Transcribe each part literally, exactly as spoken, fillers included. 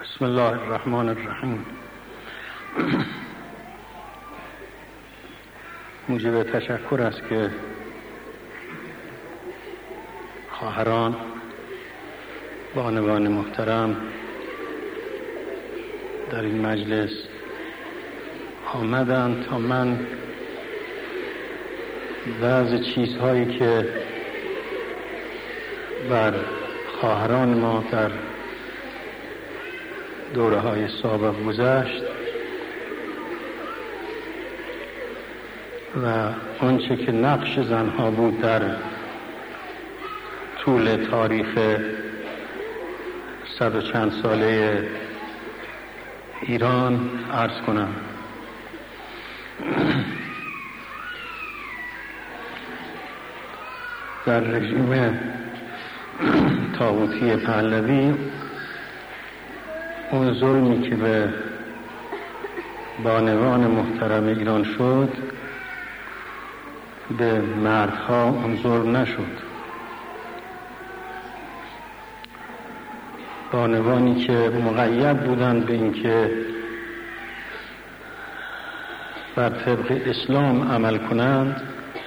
بسم الله الرحمن الرحیم. موجب تشکر است که خواهران بانوان محترم در این مجلس آمدند تا من بعض چیزهایی که بر خواهران ما در دوره های سابق گذشت و آنچه که نقش زنها بود در طول تاریخ صد و چند ساله ایران عرض کنم. در رژیم طاغوتی پهلوی اون ظلمی که به بانوان محترم ایران شد به مردها اون ظلم نشد. بانوانی که مقید بودند به اینکه بر طبق اسلام عمل کنند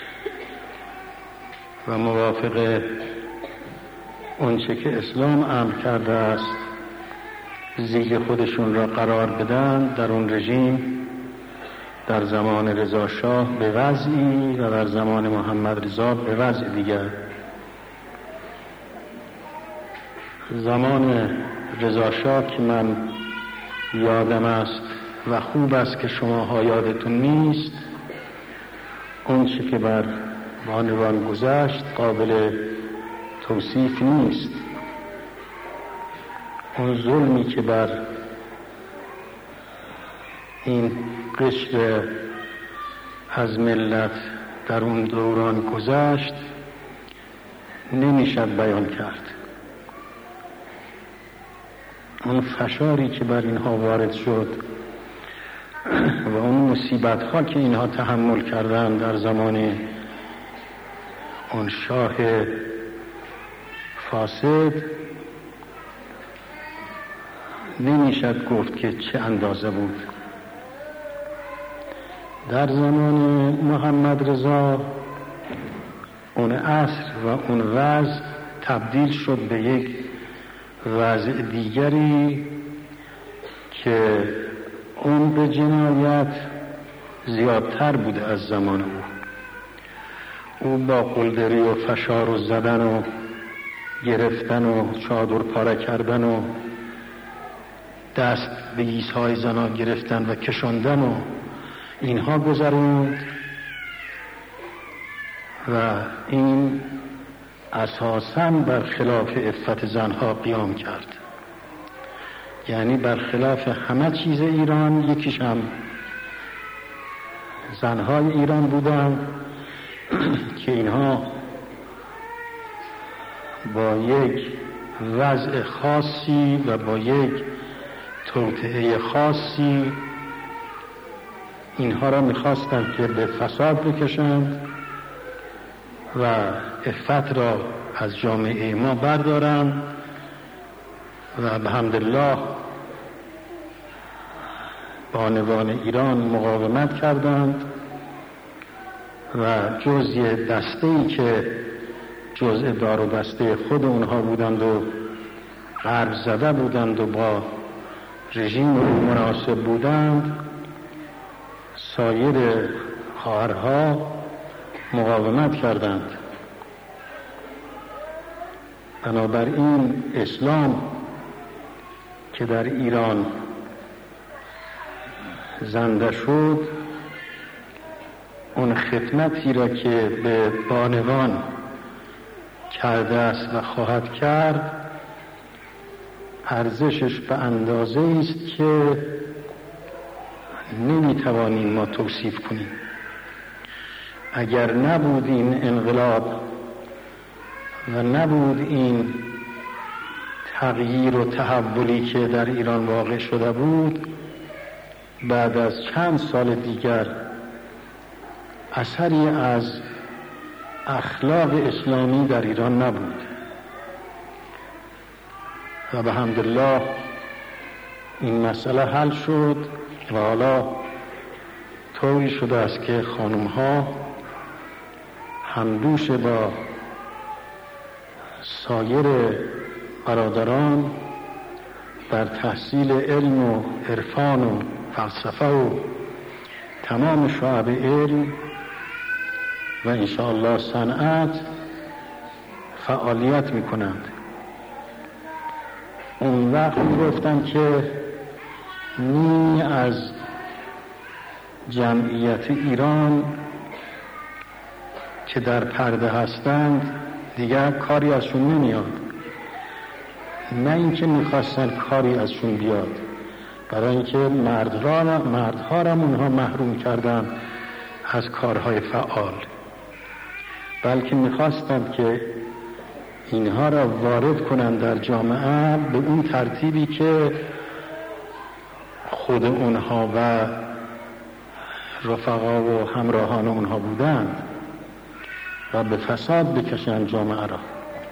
و موافق اونچه که اسلام امر کرده است زیر خودشون را قرار بدن، در اون رژیم در زمان رضا شاه به وضعی و در زمان محمد رضا به وضع دیگر. زمان رضا شاه که من یادم است و خوب است که شماها یادتون نیست، اون چی که بر بانوان گذشت قابل توصیف نیست. اون ظلمی که بر این قشر از ملت در اون دوران گذشت نمیشد بیان کرد. اون فشاری که بر اینها وارد شد و اون مصیبت ها که اینها تحمل کردن در زمان اون شاه فاسد نمیشد گفت که چه اندازه بود. در زمان محمد رضا اون عصر و اون وضع تبدیل شد به یک وضع دیگری که اون به جنایت زیادتر بوده از زمان او. او با قلدری و فشار و زدن و گرفتن و چادر پاره کردن و دست به گیس‌های زنا گرفتن و کشاندن و اینها گذروند و این اساساً بر خلاف عفت زنها قیام کرد. یعنی بر خلاف همه چیز ایران. یکیش هم زنهای ایران بودن که اینها با یک وضع خاصی و با یک توطئه خاصی اینها را می‌خواستند که به فساد بکشند و عفت را از جامعه ما بردارند و بحمدالله بانوان ایران مقاومت کردند و جزء دسته‌ای که جزء دار و دسته خود اونها بودند و غرب زده بودند و با رژیم او مناسب بودند، سایر خواهرها مقاومت کردند. بنابراین اسلام که در ایران زنده شد، اون خدمتی را که به بانوان کرده است و خواهد کرد ارزشش به اندازه است که نمیتوانیم ما توصیف کنیم. اگر نبود این انقلاب و نبود این تغییر و تحولی که در ایران واقع شده بود، بعد از چند سال دیگر اثری از اخلاق اسلامی در ایران نبود. و بحمدالله این مسئله حل شد و حالا طوری شده است که خانم ها همدوش با سایر برادران در تحصیل علم و عرفان و فلسفه و تمام شعب علم و انشاءالله صنعت فعالیت می کنند. اون وقت می گفتن که نیمی از جمعیت ایران که در پرده هستند دیگر کاری ازشون نمیاد. نه اینکه میخواستن کاری ازشون بیاد، برای اینکه مردها مردها را اونها محروم کردن از کارهای فعال، بلکه میخواستند که اینها را وارد کنند در جامعه به اون ترتیبی که خود اونها و رفقا و همراهان اونها بودند و به فساد بکشند جامعه را.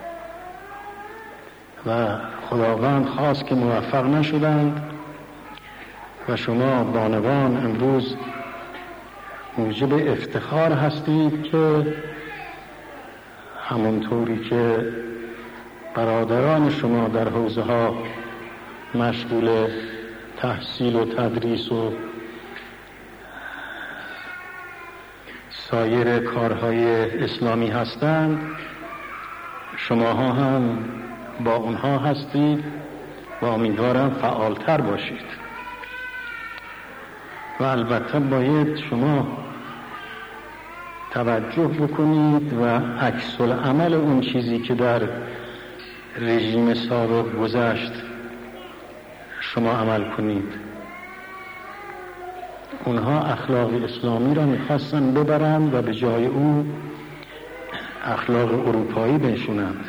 و خداوند خواست که موفق نشدند و شما بانوان امروز موجب افتخار هستید که همونطوری که برادران شما در حوزه ها مشغول تحصیل و تدریس و سایر کارهای اسلامی هستند، شماها هم با اونها هستید و امیدوارم فعالتر باشید. و البته باید شما توجه بکنید و عکس العمل اون چیزی که در رژیم سابق گذشت شما عمل کنید. اونها اخلاق اسلامی را میخواستن ببرند و به جای او اخلاق اروپایی بنشونند.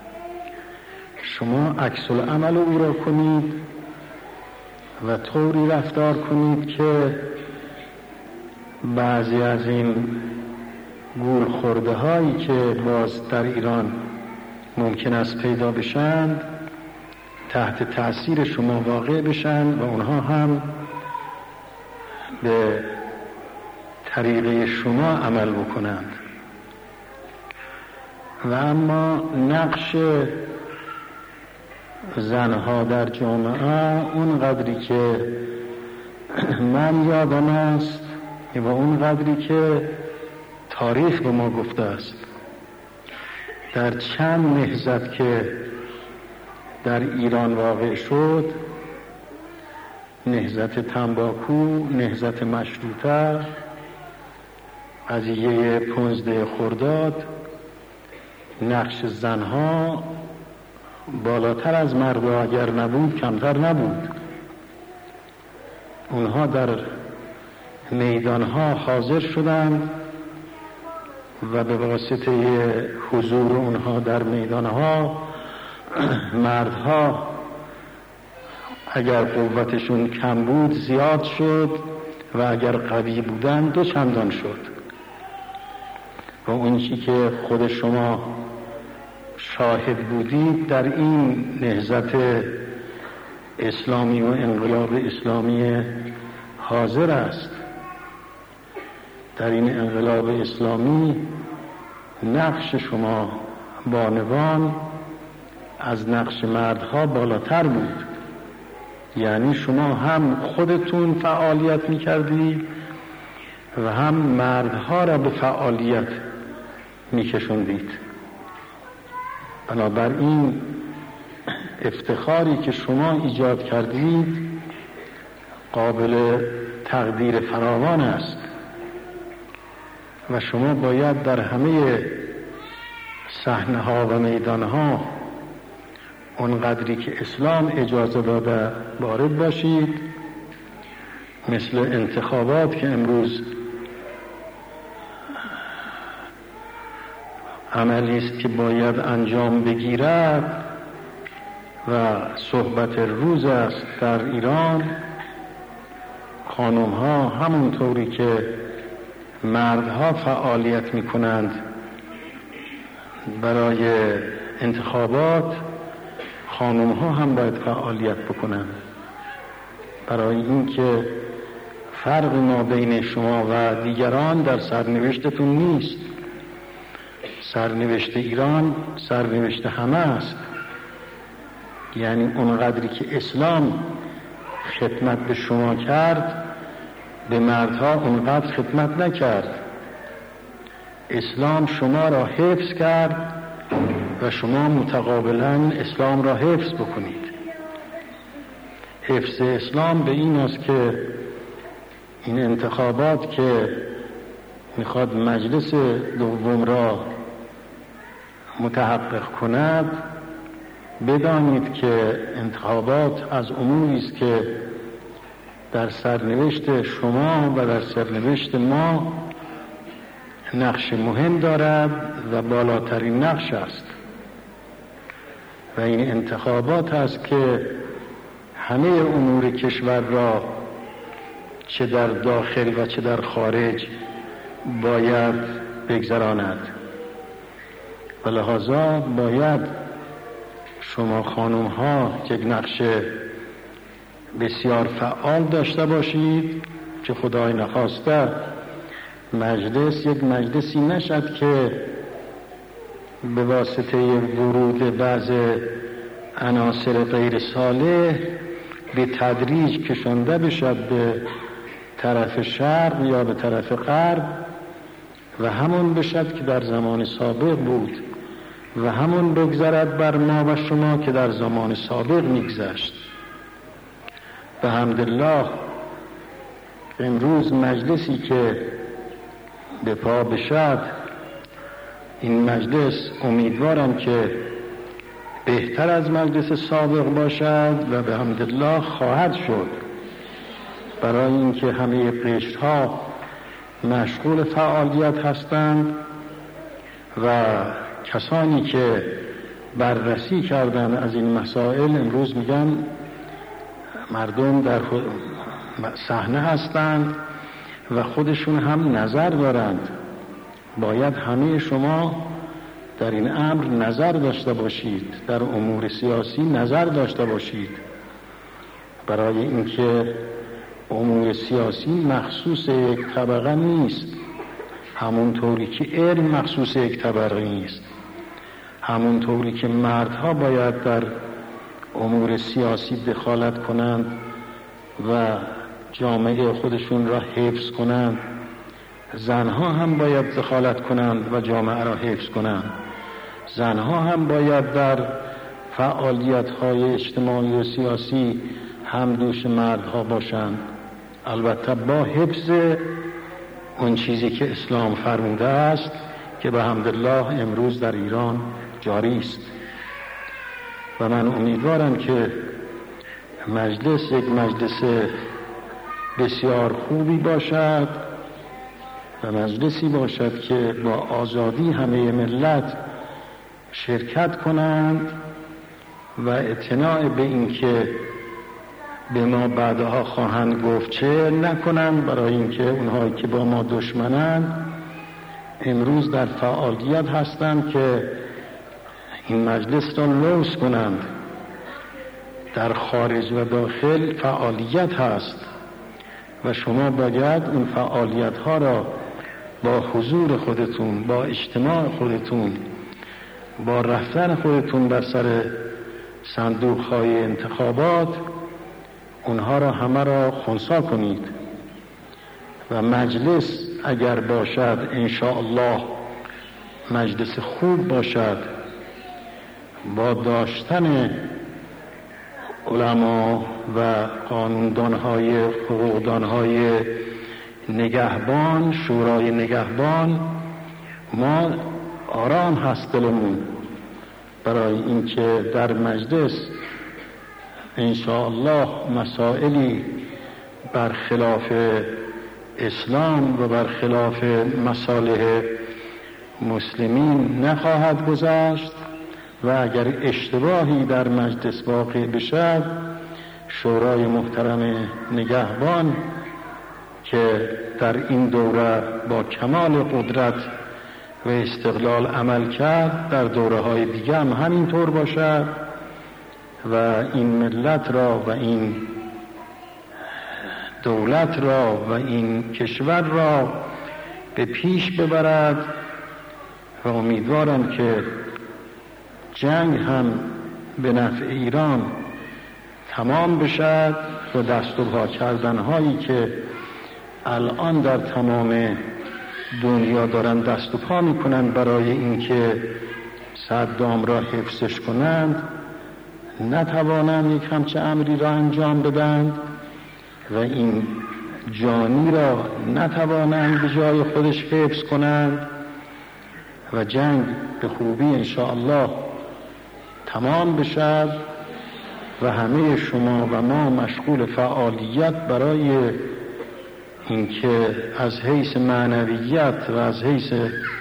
شما عکس العمل او را کنید و طوری رفتار کنید که بعضی از این گول خورده هایی که باز در ایران ممکن است پیدا بشند تحت تأثیر شما واقع بشند و اونها هم به طریقه شما عمل بکنند. و اما نقش زنها در جامعه اون قدری که من یادم است و اون قدری که تاریخ به ما گفته است، در چند نهضت که در ایران واقع شد، نهضت تنباکو، نهضت مشروطه، قضیه پانزده خرداد، نقش زنها بالاتر از مردها اگر نبود کمتر نبود. اونها در میدانها حاضر شدند و به واسطه حضور اونها در میدانها مردها اگر قوتشون کم بود زیاد شد و اگر قوی بودن دو چندان شد. و اون چی که خود شما شاهد بودید در این نهضت اسلامی و انقلاب اسلامی حاضر است. در این انقلاب اسلامی نقش شما بانوان از نقش مردها بالاتر بود. یعنی شما هم خودتون فعالیت می‌کردید و هم مردها را به فعالیت می‌کشوندید. بنابراین افتخاری که شما ایجاد کردید قابل تقدیر فراوان است و شما باید در همه صحنه‌ها و میدانها اون قدری که اسلام اجازه داده وارد باشید. مثل انتخابات که امروز عملی است که باید انجام بگیرد و صحبت روز است در ایران. خانم ها همونطوری که مردها فعالیت می کنند برای انتخابات، خانم ها هم باید فعالیت بکنند. برای اینکه فرق ما بین شما و دیگران در سرنوشتتون نیست. سرنوشت ایران سرنوشت همه است. یعنی اونقدری که اسلام خدمت به شما کرد، به مردها اونقدر خدمت نکرد. اسلام شما را حفظ کرد و شما متقابلا اسلام را حفظ بکنید. حفظ اسلام به این است که این انتخابات که میخواد مجلس دوم را متحقق کند، بدانید که انتخابات از اموری است که در سرنوشت شما و در سرنوشت ما نقش مهم دارد و بالاترین نقش است. و این انتخابات است که همه امور کشور را چه در داخل و چه در خارج باید بگذراند. و لذا باید شما خانم ها یک نقش بسیار فعال داشته باشید که خدای نخواسته مجلس یک مجلسی نشد که به واسطه ورود بعض عناصر غیر صالح به تدریج کشانده بشد به طرف شرق یا به طرف غرب و همون بشد که در زمان سابق بود و همون بگذرد بر ما و شما که در زمان سابق میگذشت. به حمدالله امروز مجلسی که به پا بشد، این مجلس امیدوارم که بهتر از مجلس سابق باشد و به حمدالله خواهد شد، برای اینکه همه قشرها مشغول فعالیت هستند و کسانی که بررسی کردن از این مسائل امروز میگن مردم در صحنه هستند و خودشون هم نظر دارند. باید همه شما در این امر نظر داشته باشید، در امور سیاسی نظر داشته باشید، برای اینکه امور سیاسی مخصوص یک طبقه نیست، همونطوری که علم مخصوص یک طبقه نیست، همونطوری که مردها باید در امور سیاسی دخالت کنند و جامعه خودشون را حفظ کنند، زنها هم باید دخالت کنند و جامعه را حفظ کنند. زنها هم باید در فعالیت‌های اجتماعی و سیاسی هم دوش مردها باشند، البته با حفظ اون چیزی که اسلام فرموده است که به حمدالله امروز در ایران جاری است. و من امیدوارم که مجلس یک مجلس بسیار خوبی باشد و مجلسی باشد که با آزادی همه ملت شرکت کنند و اعتناع به این که به ما بعدها خواهند گفت چه نکنند، برای اینکه اونهایی که با ما دشمنند امروز در فعالیت هستند که این مجلس را لوث کنند. در خارج و داخل فعالیت هست و شما باید اون فعالیت ها را با حضور خودتون، با اجتماع خودتون، با رفتن خودتون بر سر صندوق های انتخابات اونها را همه را خنثی کنید. و مجلس اگر باشد انشاءالله مجلس خوب باشد، با داشتن علما و قانوندانهای حقوقدانهای نگهبان، شورای نگهبان، ما آرام هست دلمون، برای اینکه در مجلس انشاءالله مسائلی برخلاف اسلام و برخلاف مصالح مسلمین نخواهد گذشت و اگر اشتباهی در مجلس واقع بشد، شورای محترم نگهبان که در این دوره با کمال قدرت و استقلال عمل کرد، در دوره های دیگه هم همینطور باشد و این ملت را و این دولت را و این کشور را به پیش ببرد و امیدوارم که جنگ هم به نفع ایران تمام بشد و دست و پا کردن هایی که الان در تمام دنیا دارن دست و پا میکنن برای اینکه صدام را حفظش کنند نتوانند یک همچه امری را انجام بدند و این جانی را نتوانند به جای خودش حفظ کنند و جنگ به خوبی انشاءالله تمام بشد و همه شما و ما مشغول فعالیت برای اینکه از حیث معنویت و از حیث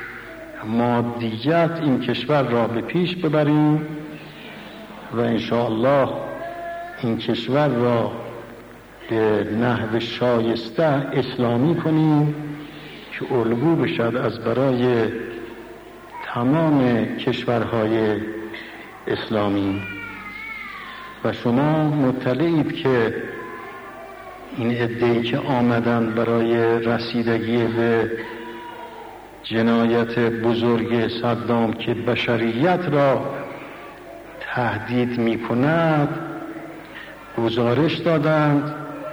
مادیت این کشور را به پیش ببریم و انشاءالله این کشور را به نحو شایسته اسلامی کنیم که الگو بشد از برای تمام کشورهای اسلامی. و شما مطلعید که این عده‌ای که آمدن برای رسیدگی به جنایت بزرگ صدام که بشریت را تهدید می کند گزارش دادند،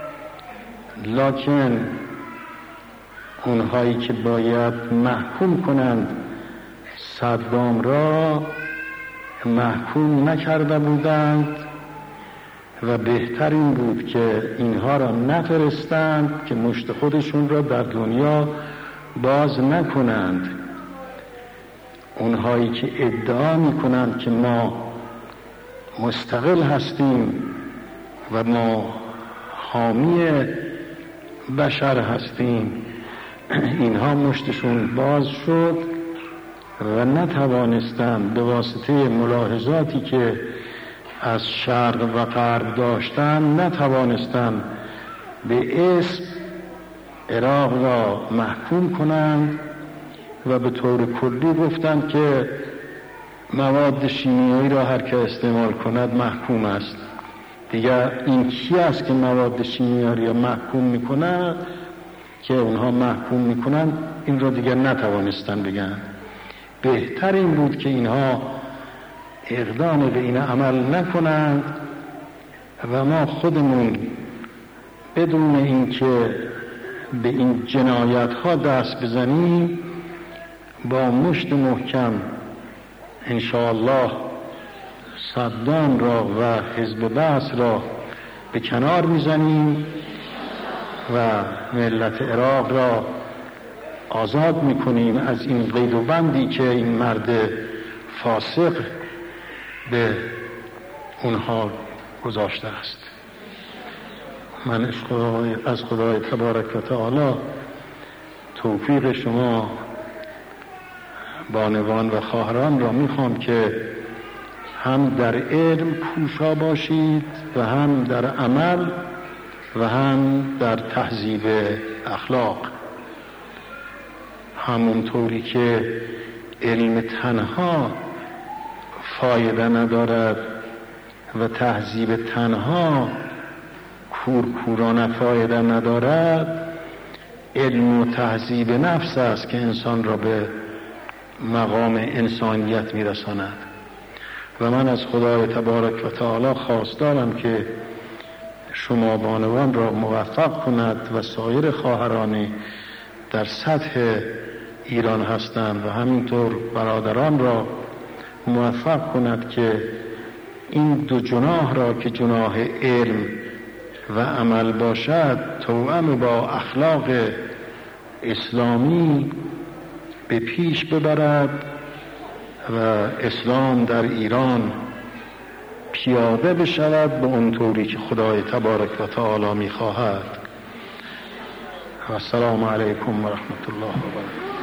لکن اونهایی که باید محکوم کنند صدام را محکوم نکرده بودند و بهتر این بود که اینها را نفرستند که مشت خودشون را در دنیا باز نکنند. اونهایی که ادعا میکنند که ما مستقل هستیم و ما حامی بشر هستیم، اینها مشتشون باز شد و نتوانستند به واسطه ملاحظاتی که از شرق و غرب داشتن نتوانستند به اسم عراق را محکوم کنند و به طور کلی گفتند که مواد شیمیایی را هر که استعمال کند محکوم است. دیگر این کی است که مواد شیمیایی را محکوم میکنند که اونها محکوم میکنند؟ این را دیگر نتوانستند بگن. بهتر این بود که اینها اقدام به این عمل نکنند و ما خودمون بدون اینکه به این جنایت ها دست بزنیم با مشت محکم انشاءالله صدام را و حزب بعث را به کنار میزنیم و ملت عراق را آزاد میکنیم از این قید و بندی که این مرد فاسق به اونها گذاشته است. من از خدای تبارک و تعالی توفیق شما بانوان و خواهران را میخوام که هم در علم کوشا باشید و هم در عمل و هم در تهذیب اخلاق. همونطوری که علم تنها فایده ندارد و تهذیب تنها کورکورانه فایده ندارد، علم و تهذیب نفس است که انسان را به مقام انسانیت میرساند. و من از خدای تبارک و تعالی خواستارم که شما بانوان را موفق کند و سایر خواهرانی در سطح ایران هستند و همینطور برادران را موفق کند که این دو جناح را که جناح علم و عمل باشد توأم با اخلاق اسلامی به پیش ببرد و اسلام در ایران پیاده بشود به اونطوری که خدای تبارک و تعالی می‌خواهد. و السلام علیکم و رحمت الله و برکاته.